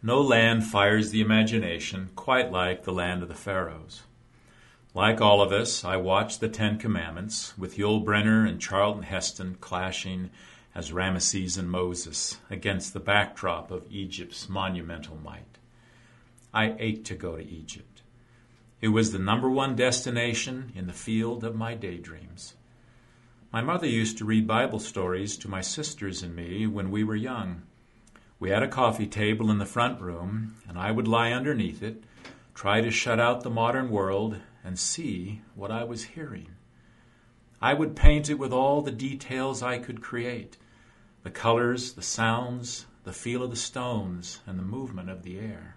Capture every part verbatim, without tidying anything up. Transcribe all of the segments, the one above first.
No land fires the imagination quite like the land of the Pharaohs. Like all of us, I watched the Ten Commandments with Yul Brynner and Charlton Heston clashing as Ramesses and Moses against the backdrop of Egypt's monumental might. I ached to go to Egypt. It was the number one destination in the field of my daydreams. My mother used to read Bible stories to my sisters and me when we were young. We had a coffee table in the front room, and I would lie underneath it, try to shut out the modern world, and see what I was hearing. I would paint it with all the details I could create, the colors, the sounds, the feel of the stones, and the movement of the air.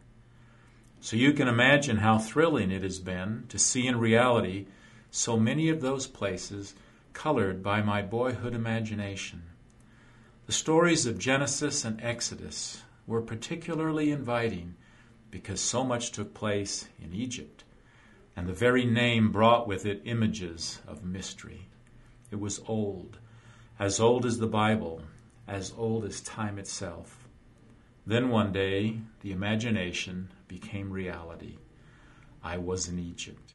So you can imagine how thrilling it has been to see in reality so many of those places colored by my boyhood imagination. The stories of Genesis and Exodus were particularly inviting because so much took place in Egypt, and the very name brought with it images of mystery. It was old, as old as the Bible, as old as time itself. Then one day, the imagination became reality. I was in Egypt.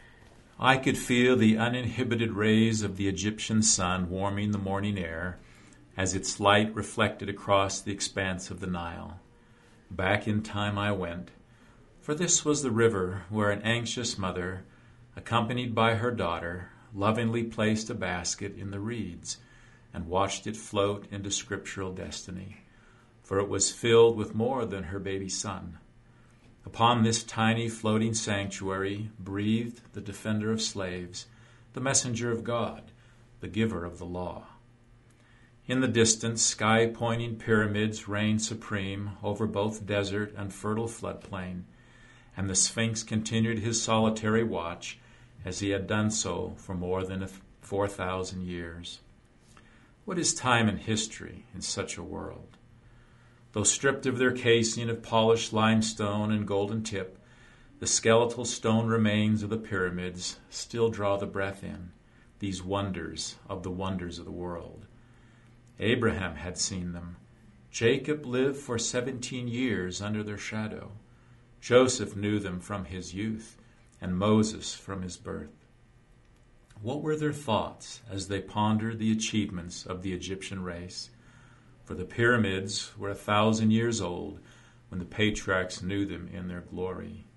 I could feel the uninhibited rays of the Egyptian sun warming the morning air as its light reflected across the expanse of the Nile. Back in time I went, for this was the river where an anxious mother, accompanied by her daughter, lovingly placed a basket in the reeds and watched it float into scriptural destiny, for it was filled with more than her baby son. Upon this tiny floating sanctuary breathed the defender of slaves, the messenger of God, the giver of the law. In the distance, sky-pointing pyramids reigned supreme over both desert and fertile floodplain, and the Sphinx continued his solitary watch as he had done so for more than four thousand years. What is time and history in such a world? Though stripped of their casing of polished limestone and golden tip, the skeletal stone remains of the pyramids still draw the breath in, these wonders of the wonders of the world. Abraham had seen them. Jacob lived for seventeen years under their shadow. Joseph knew them from his youth, and Moses from his birth. What were their thoughts as they pondered the achievements of the Egyptian race? For the pyramids were a thousand years old when the patriarchs knew them in their glory.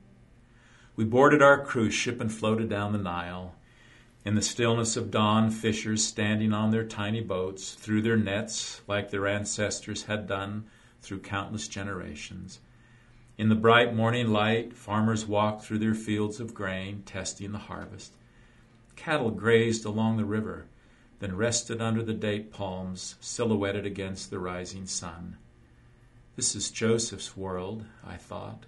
We boarded our cruise ship and floated down the Nile. In the stillness of dawn, fishers standing on their tiny boats threw their nets like their ancestors had done through countless generations. In the bright morning light, farmers walked through their fields of grain, testing the harvest. Cattle grazed along the river, then rested under the date palms, silhouetted against the rising sun. This is Joseph's world, I thought.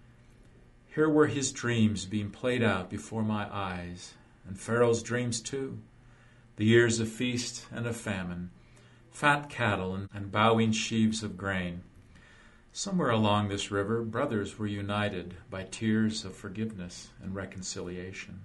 Here were his dreams being played out before my eyes, and Pharaoh's dreams too. The years of feast and of famine, fat cattle and, and bowing sheaves of grain. Somewhere along this river, brothers were united by tears of forgiveness and reconciliation.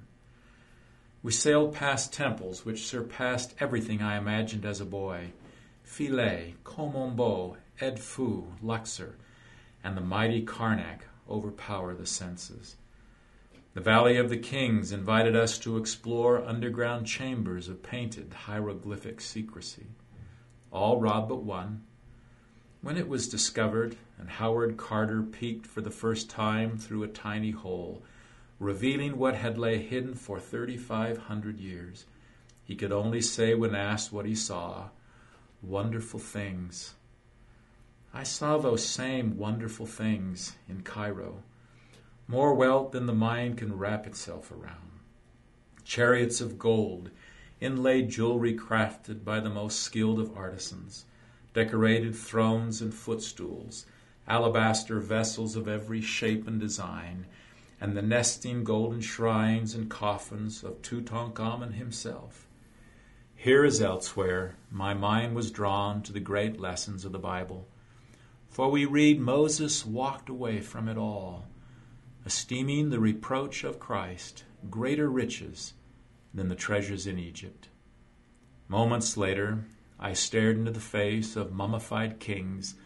We sailed past temples which surpassed everything I imagined as a boy. Philae, Kom-Ombo, Edfu, Luxor, and the mighty Karnak overpower the senses. The Valley of the Kings invited us to explore underground chambers of painted hieroglyphic secrecy. All robbed but one. When it was discovered, and Howard Carter peeked for the first time through a tiny hole, revealing what had lay hidden for thirty-five hundred years, he could only say when asked what he saw, "Wonderful things." I saw those same wonderful things in Cairo. More wealth than the mind can wrap itself around. Chariots of gold, inlaid jewelry crafted by the most skilled of artisans, decorated thrones and footstools, alabaster vessels of every shape and design, and the nesting golden shrines and coffins of Tutankhamun himself. Here as elsewhere, my mind was drawn to the great lessons of the Bible, for we read Moses walked away from it all, esteeming the reproach of Christ greater riches than the treasures in Egypt. Moments later, I stared into the face of mummified kings,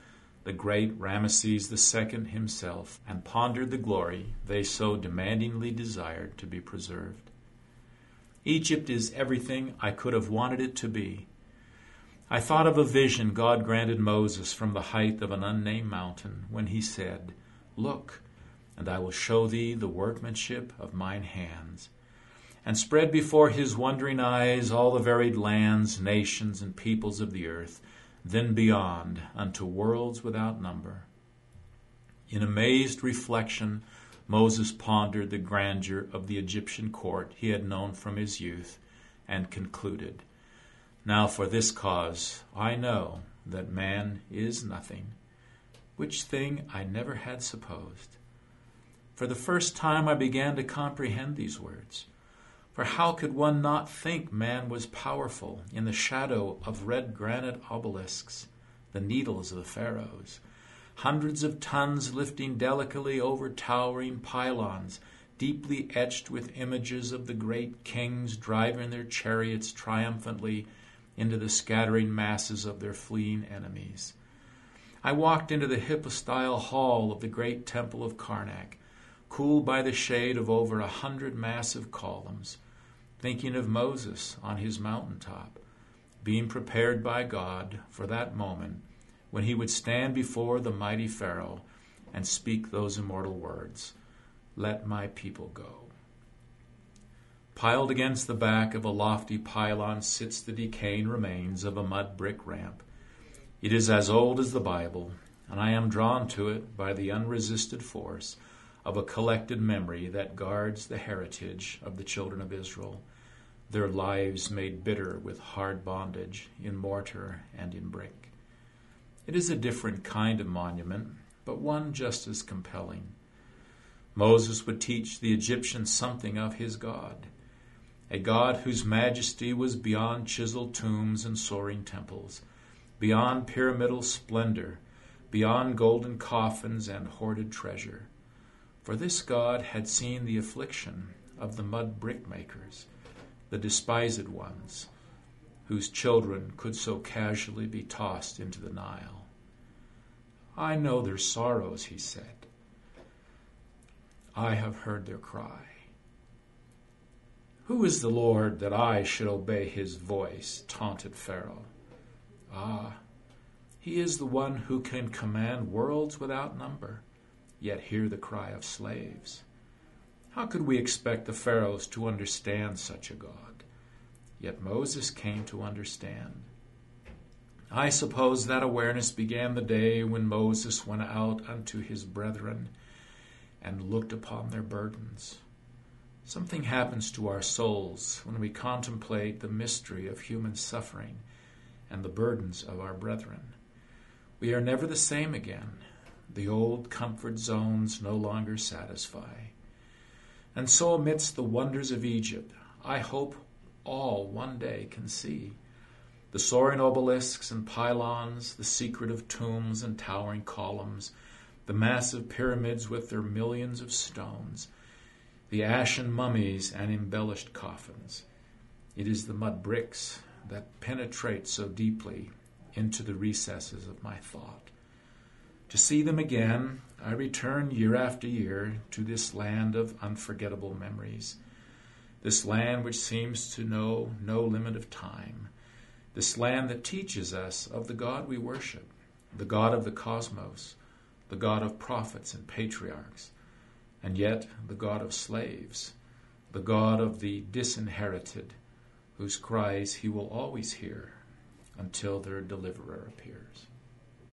the great Ramesses the Second himself, and pondered the glory they so demandingly desired to be preserved. Egypt is everything I could have wanted it to be. I thought of a vision God granted Moses from the height of an unnamed mountain when he said, "Look, and I will show thee the workmanship of mine hands," and spread before his wondering eyes all the varied lands, nations, and peoples of the earth, then beyond unto worlds without number. In amazed reflection, Moses pondered the grandeur of the Egyptian court he had known from his youth, and concluded, "Now for this cause I know that man is nothing, which thing I never had supposed." For the first time I began to comprehend these words. For how could one not think man was powerful in the shadow of red granite obelisks, the needles of the pharaohs, hundreds of tons lifting delicately over towering pylons, deeply etched with images of the great kings driving their chariots triumphantly into the scattering masses of their fleeing enemies. I walked into the hypostyle hall of the great temple of Karnak, cooled by the shade of over a hundred massive columns, thinking of Moses on his mountaintop, being prepared by God for that moment when he would stand before the mighty Pharaoh and speak those immortal words, "Let my people go." Piled against the back of a lofty pylon sits the decaying remains of a mud brick ramp. It is as old as the Bible, and I am drawn to it by the unresisted force of a collected memory that guards the heritage of the children of Israel, their lives made bitter with hard bondage in mortar and in brick. It is a different kind of monument, but one just as compelling. Moses would teach the Egyptians something of his God, a God whose majesty was beyond chiseled tombs and soaring temples, beyond pyramidal splendor, beyond golden coffins and hoarded treasure. For this God had seen the affliction of the mud brick makers, the despised ones, whose children could so casually be tossed into the Nile. "I know their sorrows," he said. "I have heard their cry. Who is the Lord that I should obey his voice?" taunted Pharaoh. "Ah, he is the one who can command worlds without number, yet hear the cry of slaves. How could we expect the pharaohs to understand such a God? Yet Moses came to understand. I suppose that awareness began the day when Moses went out unto his brethren and looked upon their burdens. Something happens to our souls when we contemplate the mystery of human suffering and the burdens of our brethren. We are never the same again. The old comfort zones no longer satisfy. And so amidst the wonders of Egypt, I hope all one day can see the soaring obelisks and pylons, the secret of tombs and towering columns, the massive pyramids with their millions of stones, the ashen mummies and embellished coffins. It is the mud bricks that penetrate so deeply into the recesses of my thought. To see them again, I return year after year to this land of unforgettable memories, this land which seems to know no limit of time, this land that teaches us of the God we worship, the God of the cosmos, the God of prophets and patriarchs, and yet the God of slaves, the God of the disinherited, whose cries he will always hear until their deliverer appears.